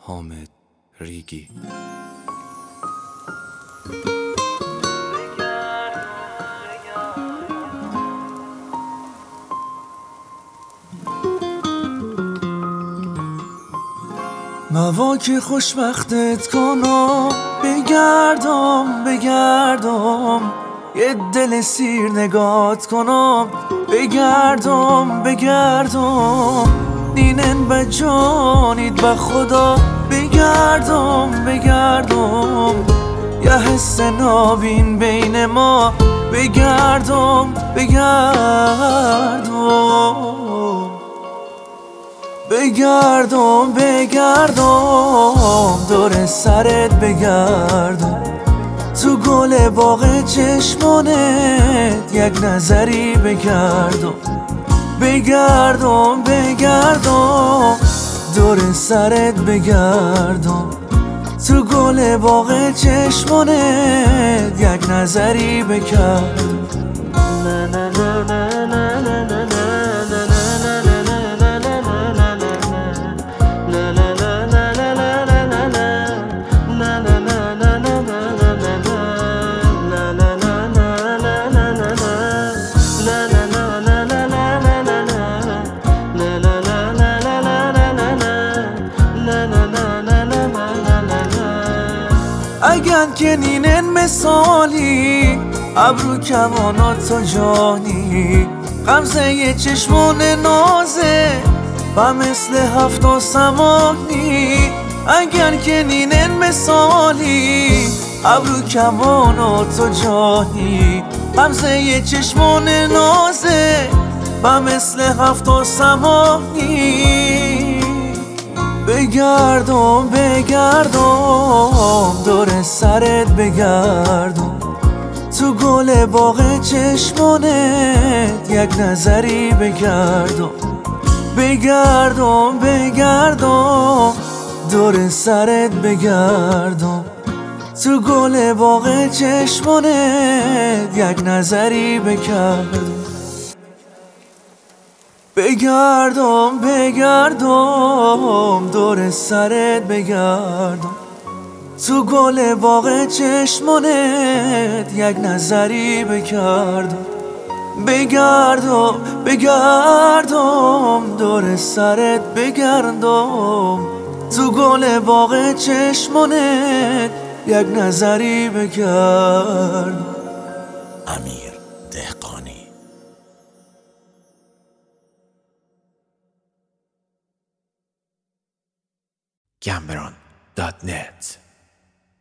حامد ریگی. موا که خوشبختت کنم، بگردم یه دل سیر نگات کنم، بگردم نینن بجانید با خدا، بگردم یه حس نابین بین ما، بگردم دور سرت بگردم، تو گل باغ چشمانت یک نظری بگردم، دور سرت بگردم، تو گل باغ چشمانت یک نظری بگردم. اگر که نینن مثالی، ابرو کمانات و جانی، غمزه ی چشمون نازه و مثل هفت آسمانی. اگر که نینن مثالی، ابرو کمانات و جانی، غمزه ی چشمون نازه و مثل هفت آسمانی. بگردم دور سرت بگردم، تو گل باغ چشمانت یک نظری بگردم، بگردم دور سرت بگردم، تو گل باغ چشمانت یک نظری بگردم. بگردم دور سرت بگردم، تو گل باغ چشمانت یک نظری بگردم، بگردم دور سرت بگردم، تو گل باغ چشمانت یک نظری بگردم. امیر دهقانی. Gambron.net